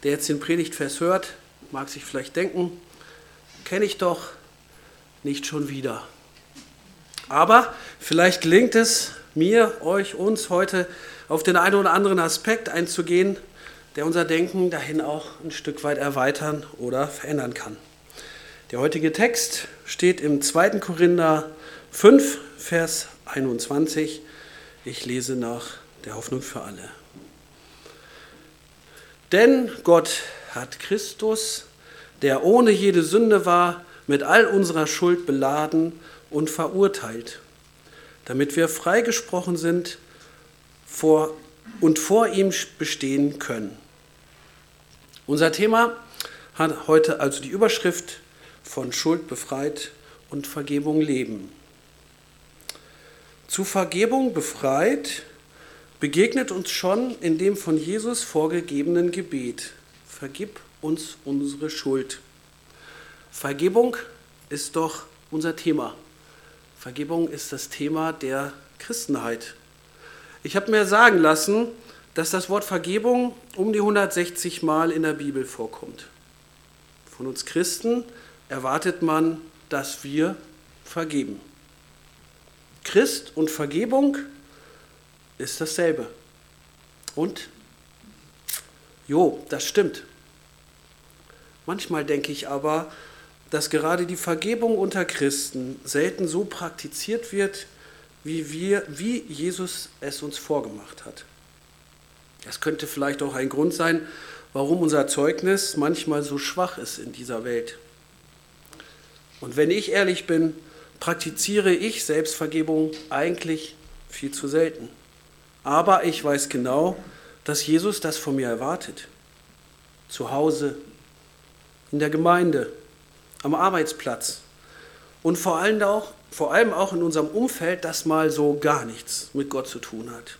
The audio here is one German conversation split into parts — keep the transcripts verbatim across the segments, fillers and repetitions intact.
der jetzt den Predigtvers hört, mag sich vielleicht denken, kenne ich doch, nicht schon wieder. Aber vielleicht gelingt es mir, euch, uns heute auf den einen oder anderen Aspekt einzugehen, der unser Denken dahin auch ein Stück weit erweitern oder verändern kann. Der heutige Text steht im zweiten Korinther fünf, Vers einundzwanzig. Ich lese nach der Hoffnung für alle. Denn Gott hat Christus, der ohne jede Sünde war, mit all unserer Schuld beladen und verurteilt, damit wir freigesprochen sind vor, und vor ihm bestehen können. Unser Thema hat heute also die Überschrift von Schuld befreit und Vergebung leben. Zu Vergebung befreit begegnet uns schon in dem von Jesus vorgegebenen Gebet: Vergib uns unsere Schuld. Vergebung ist doch unser Thema. Vergebung ist das Thema der Christenheit. Ich habe mir sagen lassen, dass das Wort Vergebung um die hundertsechzig Mal in der Bibel vorkommt. Von uns Christen erwartet man, dass wir vergeben. Christ und Vergebung ist dasselbe. Und, jo, das stimmt. Manchmal denke ich aber, dass gerade die Vergebung unter Christen selten so praktiziert wird, wie, wir, wie Jesus es uns vorgemacht hat. Das könnte vielleicht auch ein Grund sein, warum unser Zeugnis manchmal so schwach ist in dieser Welt. Und wenn ich ehrlich bin, praktiziere ich Selbstvergebung eigentlich viel zu selten. Aber ich weiß genau, dass Jesus das von mir erwartet. Zu Hause, in der Gemeinde, am Arbeitsplatz und vor allem auch, vor allem auch in unserem Umfeld, das mal so gar nichts mit Gott zu tun hat.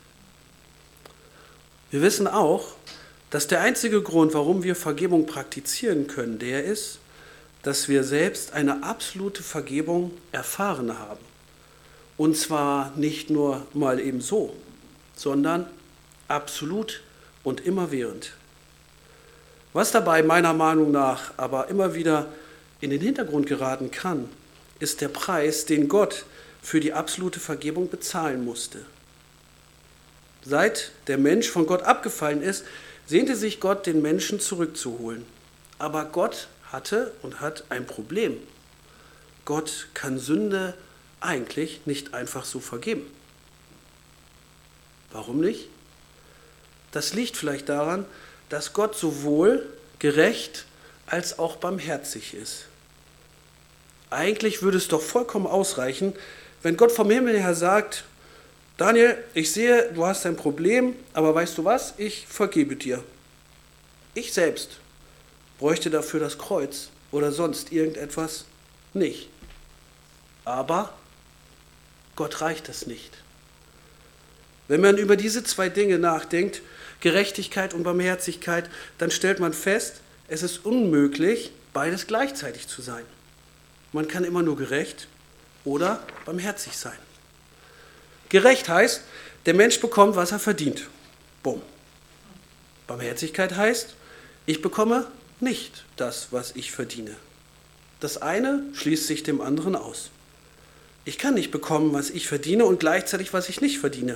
Wir wissen auch, dass der einzige Grund, warum wir Vergebung praktizieren können, der ist, dass wir selbst eine absolute Vergebung erfahren haben. Und zwar nicht nur mal eben so, sondern absolut und immerwährend. Was dabei meiner Meinung nach aber immer wieder in den Hintergrund geraten kann, ist der Preis, den Gott für die absolute Vergebung bezahlen musste. Seit der Mensch von Gott abgefallen ist, sehnte sich Gott, den Menschen zurückzuholen. Aber Gott hatte und hat ein Problem. Gott kann Sünde eigentlich nicht einfach so vergeben. Warum nicht? Das liegt vielleicht daran, dass Gott sowohl gerecht als auch barmherzig ist. Eigentlich würde es doch vollkommen ausreichen, wenn Gott vom Himmel her sagt: Daniel, ich sehe, du hast ein Problem, aber weißt du was? Ich vergebe dir. Ich selbst bräuchte dafür das Kreuz oder sonst irgendetwas nicht. Aber Gott reicht es nicht. Wenn man über diese zwei Dinge nachdenkt, Gerechtigkeit und Barmherzigkeit, dann stellt man fest, es ist unmöglich, beides gleichzeitig zu sein. Man kann immer nur gerecht oder barmherzig sein. Gerecht heißt, der Mensch bekommt, was er verdient. Bumm. Barmherzigkeit heißt, ich bekomme nicht das, was ich verdiene. Das eine schließt sich dem anderen aus. Ich kann nicht bekommen, was ich verdiene und gleichzeitig, was ich nicht verdiene.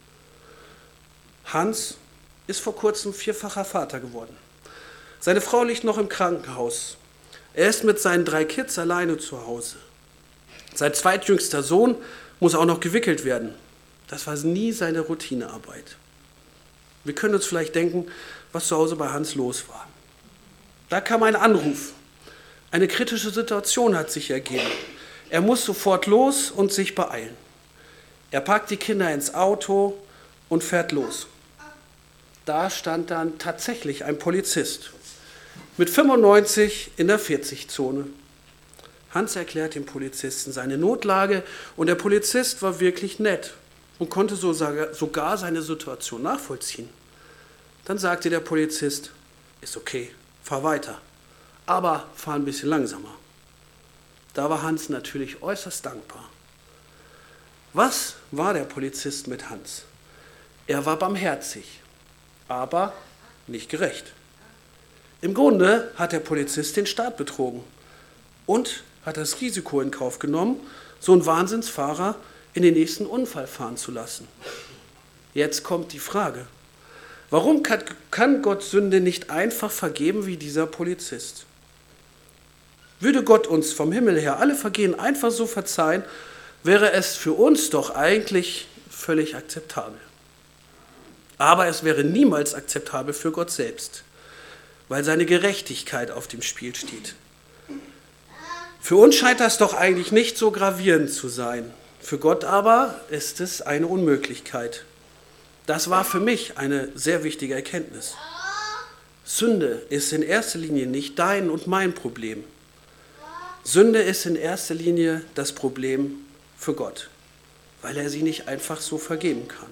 Hans ist vor kurzem vierfacher Vater geworden. Seine Frau liegt noch im Krankenhaus. Er ist mit seinen drei Kids alleine zu Hause. Sein zweitjüngster Sohn muss auch noch gewickelt werden. Das war nie seine Routinearbeit. Wir können uns vielleicht denken, was zu Hause bei Hans los war. Da kam ein Anruf. Eine kritische Situation hat sich ergeben. Er muss sofort los und sich beeilen. Er packt die Kinder ins Auto und fährt los. Da stand dann tatsächlich ein Polizist mit fünfundneunzig in der vierzig-Zone. Hans erklärt dem Polizisten seine Notlage und der Polizist war wirklich nett und konnte so sogar seine Situation nachvollziehen. Dann sagte der Polizist: Ist okay, fahr weiter, aber fahr ein bisschen langsamer. Da war Hans natürlich äußerst dankbar. Was war der Polizist mit Hans? Er war barmherzig, aber nicht gerecht. Im Grunde hat der Polizist den Staat betrogen und hat das Risiko in Kauf genommen, so einen Wahnsinnsfahrer in den nächsten Unfall fahren zu lassen. Jetzt kommt die Frage, warum kann Gott Sünde nicht einfach vergeben wie dieser Polizist? Würde Gott uns vom Himmel her alle Vergehen einfach so verzeihen, wäre es für uns doch eigentlich völlig akzeptabel. Aber es wäre niemals akzeptabel für Gott selbst, weil seine Gerechtigkeit auf dem Spiel steht. Für uns scheint das doch eigentlich nicht so gravierend zu sein. Für Gott aber ist es eine Unmöglichkeit. Das war für mich eine sehr wichtige Erkenntnis. Sünde ist in erster Linie nicht dein und mein Problem. Sünde ist in erster Linie das Problem für Gott, weil er sie nicht einfach so vergeben kann.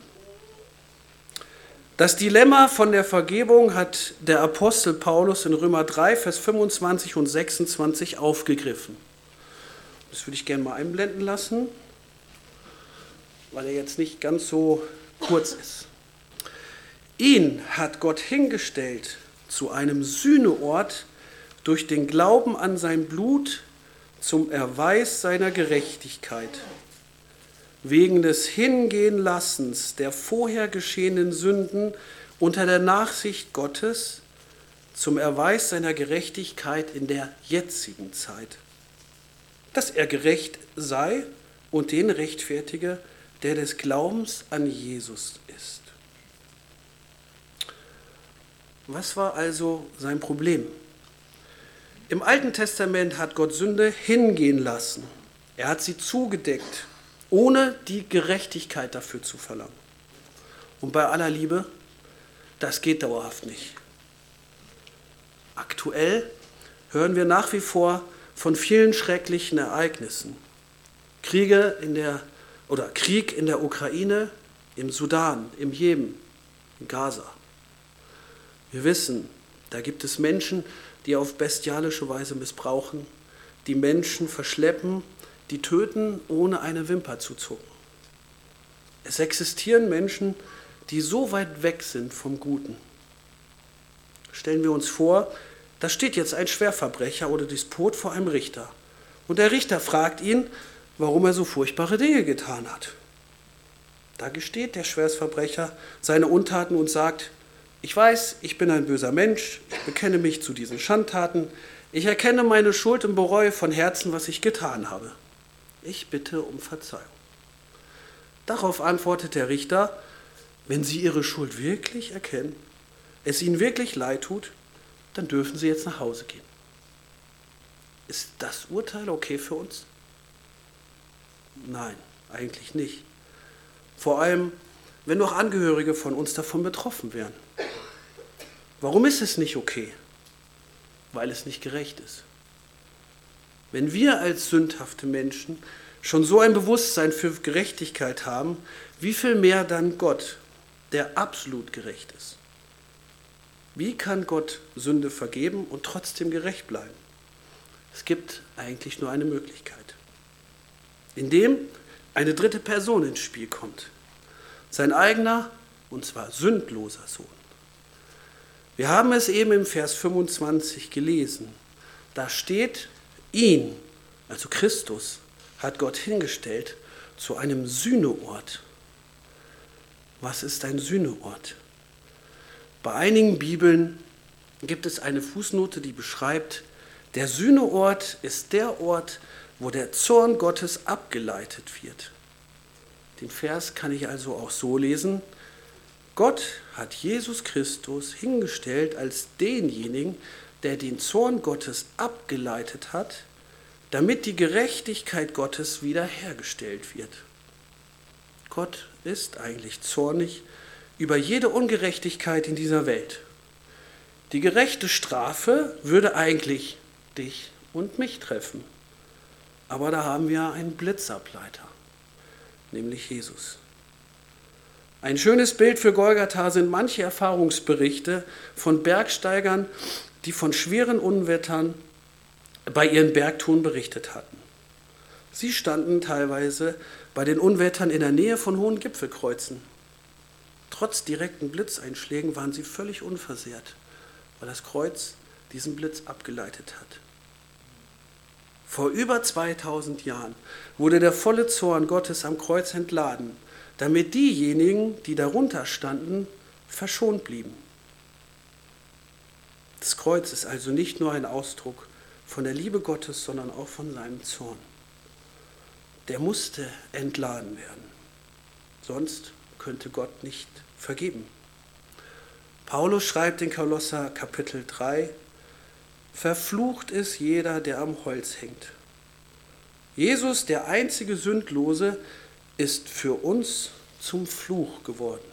Das Dilemma von der Vergebung hat der Apostel Paulus in Römer drei, Vers fünfundzwanzig und sechsundzwanzig aufgegriffen. Das würde ich gerne mal einblenden lassen, weil er jetzt nicht ganz so kurz ist. Ihn hat Gott hingestellt zu einem Sühneort durch den Glauben an sein Blut zum Erweis seiner Gerechtigkeit, wegen des Hingehenlassens der vorher geschehenen Sünden unter der Nachsicht Gottes zum Erweis seiner Gerechtigkeit in der jetzigen Zeit, dass er gerecht sei und den rechtfertige, der des Glaubens an Jesus ist. Was war also sein Problem? Im Alten Testament hat Gott Sünde hingehen lassen. Er hat sie zugedeckt, ohne die Gerechtigkeit dafür zu verlangen. Und bei aller Liebe, das geht dauerhaft nicht. Aktuell hören wir nach wie vor von vielen schrecklichen Ereignissen. Kriege in der, oder Krieg in der Ukraine, im Sudan, im Jemen, in Gaza. Wir wissen, da gibt es Menschen, die auf bestialische Weise missbrauchen, die Menschen verschleppen, die töten, ohne eine Wimper zu zucken. Es existieren Menschen, die so weit weg sind vom Guten. Stellen wir uns vor, da steht jetzt ein Schwerverbrecher oder Despot vor einem Richter. Und der Richter fragt ihn, warum er so furchtbare Dinge getan hat. Da gesteht der Schwerverbrecher seine Untaten und sagt, ich weiß, ich bin ein böser Mensch, ich bekenne mich zu diesen Schandtaten, ich erkenne meine Schuld und bereue von Herzen, was ich getan habe. Ich bitte um Verzeihung. Darauf antwortet der Richter, wenn Sie Ihre Schuld wirklich erkennen, es Ihnen wirklich leid tut, dann dürfen Sie jetzt nach Hause gehen. Ist das Urteil okay für uns? Nein, eigentlich nicht. Vor allem, wenn noch Angehörige von uns davon betroffen wären. Warum ist es nicht okay? Weil es nicht gerecht ist. Wenn wir als sündhafte Menschen schon so ein Bewusstsein für Gerechtigkeit haben, wie viel mehr dann Gott, der absolut gerecht ist? Wie kann Gott Sünde vergeben und trotzdem gerecht bleiben? Es gibt eigentlich nur eine Möglichkeit, indem eine dritte Person ins Spiel kommt. Sein eigener, und zwar sündloser Sohn. Wir haben es eben im Vers fünfundzwanzig gelesen. Da steht, ihn, also Christus, hat Gott hingestellt zu einem Sühneort. Was ist ein Sühneort? Bei einigen Bibeln gibt es eine Fußnote, die beschreibt, der Sühneort ist der Ort, wo der Zorn Gottes abgeleitet wird. Den Vers kann ich also auch so lesen. Gott hat Jesus Christus hingestellt als denjenigen, der den Zorn Gottes abgeleitet hat, damit die Gerechtigkeit Gottes wiederhergestellt wird. Gott ist eigentlich zornig über jede Ungerechtigkeit in dieser Welt. Die gerechte Strafe würde eigentlich dich und mich treffen. Aber da haben wir einen Blitzableiter, nämlich Jesus. Ein schönes Bild für Golgatha sind manche Erfahrungsberichte von Bergsteigern, die von schweren Unwettern bei ihren Bergtouren berichtet hatten. Sie standen teilweise bei den Unwettern in der Nähe von hohen Gipfelkreuzen. Trotz direkten Blitzeinschlägen waren sie völlig unversehrt, weil das Kreuz diesen Blitz abgeleitet hat. Vor über zweitausend Jahren wurde der volle Zorn Gottes am Kreuz entladen, damit diejenigen, die darunter standen, verschont blieben. Das Kreuz ist also nicht nur ein Ausdruck von der Liebe Gottes, sondern auch von seinem Zorn. Der musste entladen werden, sonst könnte Gott nicht vergeben. Paulus schreibt in Kolosser Kapitel drei, verflucht ist jeder, der am Holz hängt. Jesus, der einzige Sündlose, ist für uns zum Fluch geworden.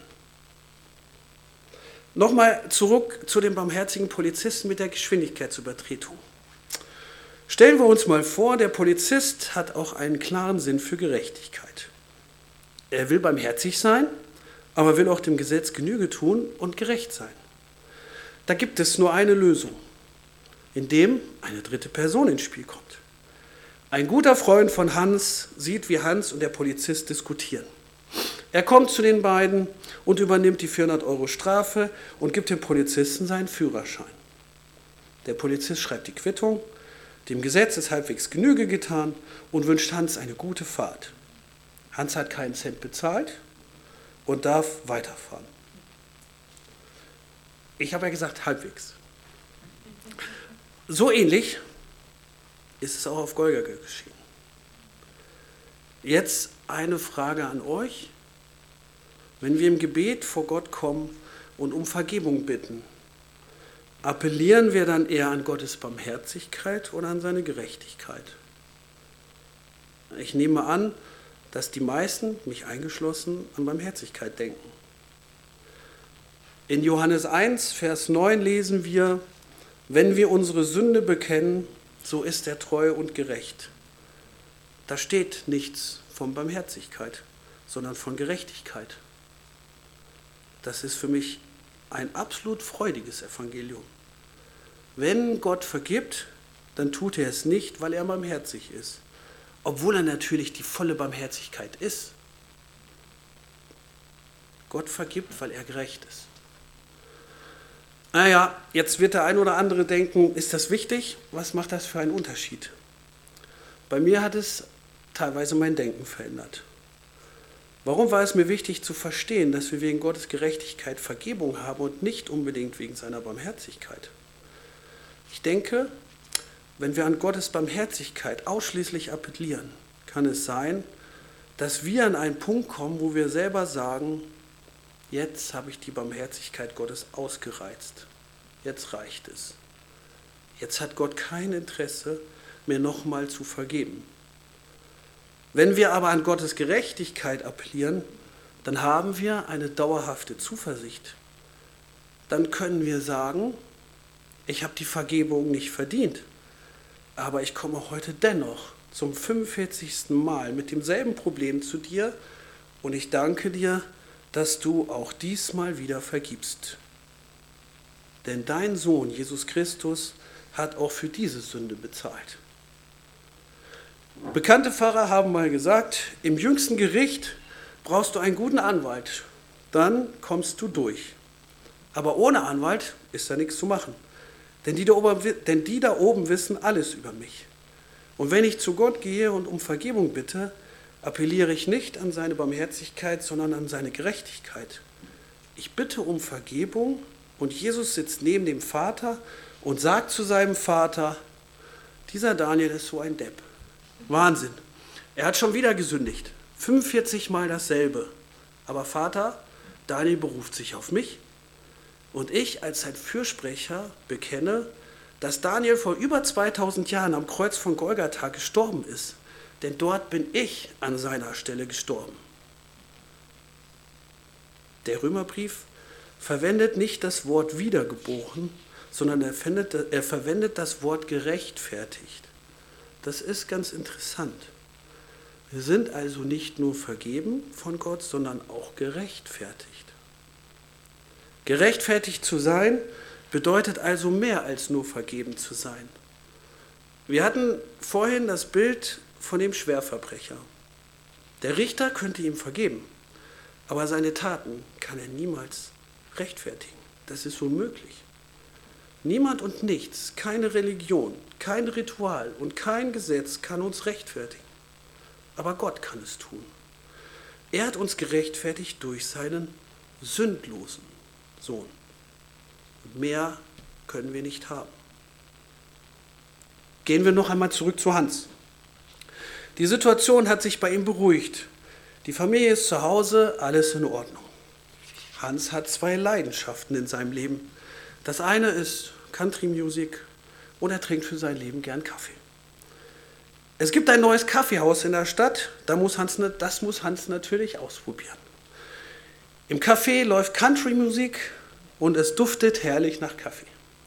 Nochmal zurück zu dem barmherzigen Polizisten mit der Geschwindigkeitsübertretung. Stellen wir uns mal vor, der Polizist hat auch einen klaren Sinn für Gerechtigkeit. Er will barmherzig sein, aber will auch dem Gesetz Genüge tun und gerecht sein. Da gibt es nur eine Lösung, indem eine dritte Person ins Spiel kommt. Ein guter Freund von Hans sieht, wie Hans und der Polizist diskutieren. Er kommt zu den beiden und übernimmt die vierhundert Euro Strafe und gibt dem Polizisten seinen Führerschein. Der Polizist schreibt die Quittung, dem Gesetz ist halbwegs Genüge getan und wünscht Hans eine gute Fahrt. Hans hat keinen Cent bezahlt und darf weiterfahren. Ich habe ja gesagt, halbwegs. So ähnlich ist es auch auf Golgatha geschehen. Jetzt eine Frage an euch. Wenn wir im Gebet vor Gott kommen und um Vergebung bitten, appellieren wir dann eher an Gottes Barmherzigkeit oder an seine Gerechtigkeit? Ich nehme an, dass die meisten, mich eingeschlossen, an Barmherzigkeit denken. In Johannes eins, Vers neun lesen wir, wenn wir unsere Sünde bekennen, so ist er treu und gerecht. Da steht nichts von Barmherzigkeit, sondern von Gerechtigkeit. Das ist für mich ein absolut freudiges Evangelium. Wenn Gott vergibt, dann tut er es nicht, weil er barmherzig ist, obwohl er natürlich die volle Barmherzigkeit ist. Gott vergibt, weil er gerecht ist. Naja, jetzt wird der ein oder andere denken, ist das wichtig? Was macht das für einen Unterschied? Bei mir hat es teilweise mein Denken verändert. Warum war es mir wichtig zu verstehen, dass wir wegen Gottes Gerechtigkeit Vergebung haben und nicht unbedingt wegen seiner Barmherzigkeit? Ich denke, wenn wir an Gottes Barmherzigkeit ausschließlich appellieren, kann es sein, dass wir an einen Punkt kommen, wo wir selber sagen, jetzt habe ich die Barmherzigkeit Gottes ausgereizt. Jetzt reicht es. Jetzt hat Gott kein Interesse, mir nochmal zu vergeben. Wenn wir aber an Gottes Gerechtigkeit appellieren, dann haben wir eine dauerhafte Zuversicht. Dann können wir sagen, ich habe die Vergebung nicht verdient, aber ich komme heute dennoch zum fünfundvierzigsten Mal mit demselben Problem zu dir und ich danke dir, dass du auch diesmal wieder vergibst. Denn dein Sohn, Jesus Christus, hat auch für diese Sünde bezahlt. Bekannte Pfarrer haben mal gesagt, im jüngsten Gericht brauchst du einen guten Anwalt, dann kommst du durch. Aber ohne Anwalt ist da nichts zu machen. Denn die da oben, denn die da oben wissen alles über mich. Und wenn ich zu Gott gehe und um Vergebung bitte, appelliere ich nicht an seine Barmherzigkeit, sondern an seine Gerechtigkeit. Ich bitte um Vergebung und Jesus sitzt neben dem Vater und sagt zu seinem Vater, dieser Daniel ist so ein Depp. Wahnsinn. Er hat schon wieder gesündigt. fünfundvierzig Mal dasselbe. Aber Vater, Daniel beruft sich auf mich und ich als sein Fürsprecher bekenne, dass Daniel vor über zweitausend Jahren am Kreuz von Golgatha gestorben ist. Denn dort bin ich an seiner Stelle gestorben. Der Römerbrief verwendet nicht das Wort wiedergeboren, sondern er verwendet, er verwendet das Wort gerechtfertigt. Das ist ganz interessant. Wir sind also nicht nur vergeben von Gott, sondern auch gerechtfertigt. Gerechtfertigt zu sein bedeutet also mehr als nur vergeben zu sein. Wir hatten vorhin das Bild von dem Schwerverbrecher. Der Richter könnte ihm vergeben, aber seine Taten kann er niemals rechtfertigen. Das ist unmöglich. Niemand und nichts, keine Religion, kein Ritual und kein Gesetz kann uns rechtfertigen. Aber Gott kann es tun. Er hat uns gerechtfertigt durch seinen sündlosen Sohn. Und mehr können wir nicht haben. Gehen wir noch einmal zurück zu Hans. Die Situation hat sich bei ihm beruhigt. Die Familie ist zu Hause, alles in Ordnung. Hans hat zwei Leidenschaften in seinem Leben. Das eine ist Country Music und er trinkt für sein Leben gern Kaffee. Es gibt ein neues Kaffeehaus in der Stadt, da muss Hans, das muss Hans natürlich ausprobieren. Im Café läuft Country Music und es duftet herrlich nach Kaffee.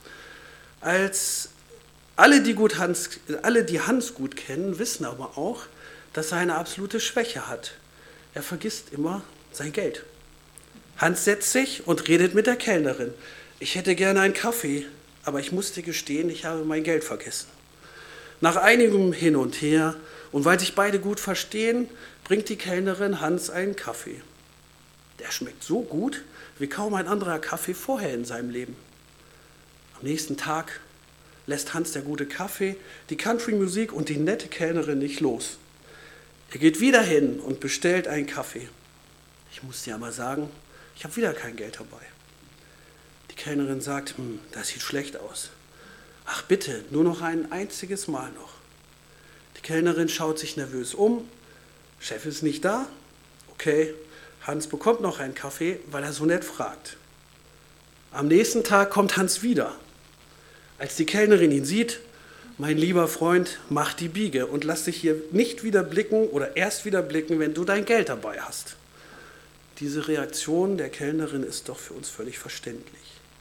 Als alle, die, gut Hans, alle, die Hans gut kennen, wissen aber auch, dass er eine absolute Schwäche hat. Er vergisst immer sein Geld. Hans setzt sich und redet mit der Kellnerin. Ich hätte gerne einen Kaffee, aber ich muss dir gestehen, ich habe mein Geld vergessen. Nach einigem Hin und Her und weil sich beide gut verstehen, bringt die Kellnerin Hans einen Kaffee. Der schmeckt so gut wie kaum ein anderer Kaffee vorher in seinem Leben. Am nächsten Tag lässt Hans der gute Kaffee, die Country-Musik und die nette Kellnerin nicht los. Er geht wieder hin und bestellt einen Kaffee. Ich muss dir aber sagen, ich habe wieder kein Geld dabei. Die Kellnerin sagt, hm, das sieht schlecht aus. Ach bitte, nur noch ein einziges Mal noch. Die Kellnerin schaut sich nervös um. Chef ist nicht da. Okay, Hans bekommt noch einen Kaffee, weil er so nett fragt. Am nächsten Tag kommt Hans wieder. Als die Kellnerin ihn sieht, mein lieber Freund, mach die Biege und lass dich hier nicht wieder blicken oder erst wieder blicken, wenn du dein Geld dabei hast. Diese Reaktion der Kellnerin ist doch für uns völlig verständlich.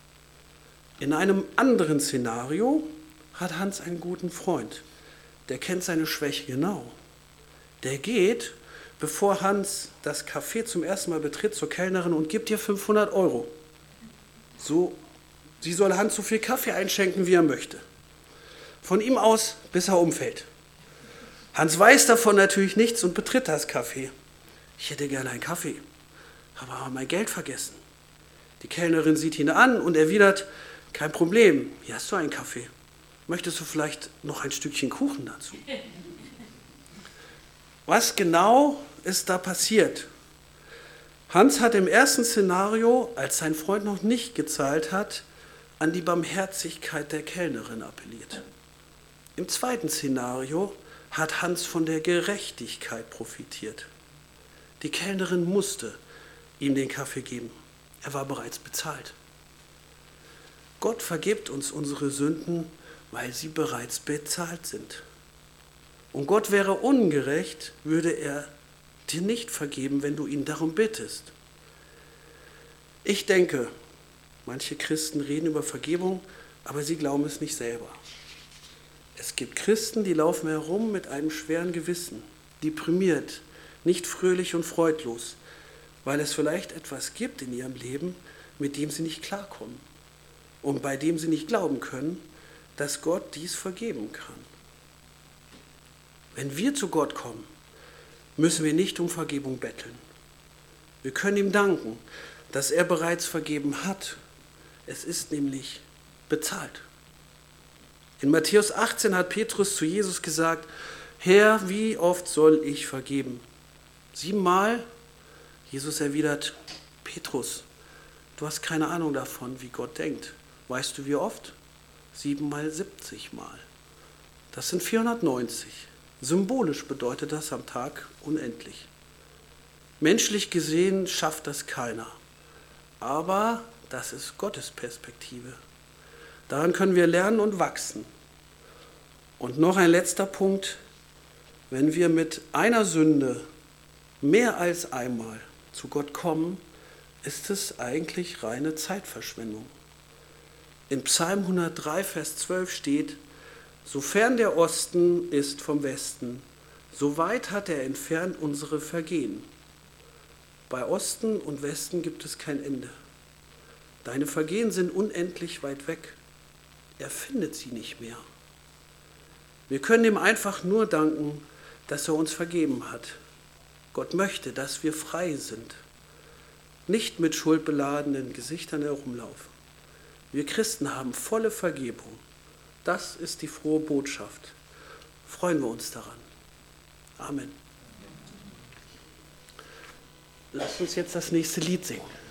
In einem anderen Szenario hat Hans einen guten Freund. Der kennt seine Schwäche genau. Der geht, bevor Hans das Café zum ersten Mal betritt, zur Kellnerin und gibt ihr fünfhundert Euro. So, sie soll Hans so viel Kaffee einschenken, wie er möchte. Von ihm aus, bis er umfällt. Hans weiß davon natürlich nichts und betritt das Café. Ich hätte gerne einen Kaffee, aber habe mein Geld vergessen. Die Kellnerin sieht ihn an und erwidert, kein Problem, hier hast du einen Kaffee. Möchtest du vielleicht noch ein Stückchen Kuchen dazu? Was genau ist da passiert? Hans hat im ersten Szenario, als sein Freund noch nicht gezahlt hat, an die Barmherzigkeit der Kellnerin appelliert. Im zweiten Szenario hat Hans von der Gerechtigkeit profitiert. Die Kellnerin musste ihm den Kaffee geben. Er war bereits bezahlt. Gott vergibt uns unsere Sünden, weil sie bereits bezahlt sind. Und Gott wäre ungerecht, würde er dir nicht vergeben, wenn du ihn darum bittest. Ich denke, manche Christen reden über Vergebung, aber sie glauben es nicht selber. Es gibt Christen, die laufen herum mit einem schweren Gewissen, deprimiert, nicht fröhlich und freudlos, weil es vielleicht etwas gibt in ihrem Leben, mit dem sie nicht klarkommen und bei dem sie nicht glauben können, dass Gott dies vergeben kann. Wenn wir zu Gott kommen, müssen wir nicht um Vergebung betteln. Wir können ihm danken, dass er bereits vergeben hat. Es ist nämlich bezahlt. In Matthäus achtzehn hat Petrus zu Jesus gesagt, Herr, wie oft soll ich vergeben? Siebenmal? Jesus erwidert, Petrus, du hast keine Ahnung davon, wie Gott denkt. Weißt du, wie oft? Siebenmal siebzig Mal. Das sind vierhundertneunzig. Symbolisch bedeutet das am Tag unendlich. Menschlich gesehen schafft das keiner. Aber das ist Gottes Perspektive. Daran können wir lernen und wachsen. Und noch ein letzter Punkt. Wenn wir mit einer Sünde mehr als einmal zu Gott kommen, ist es eigentlich reine Zeitverschwendung. In Psalm hundertdrei, Vers zwölf steht, sofern der Osten ist vom Westen, so weit hat er entfernt unsere Vergehen. Bei Osten und Westen gibt es kein Ende. Deine Vergehen sind unendlich weit weg. Er findet sie nicht mehr. Wir können ihm einfach nur danken, dass er uns vergeben hat. Gott möchte, dass wir frei sind, nicht mit schuldbeladenen Gesichtern herumlaufen. Wir Christen haben volle Vergebung. Das ist die frohe Botschaft. Freuen wir uns daran. Amen. Lasst uns jetzt das nächste Lied singen.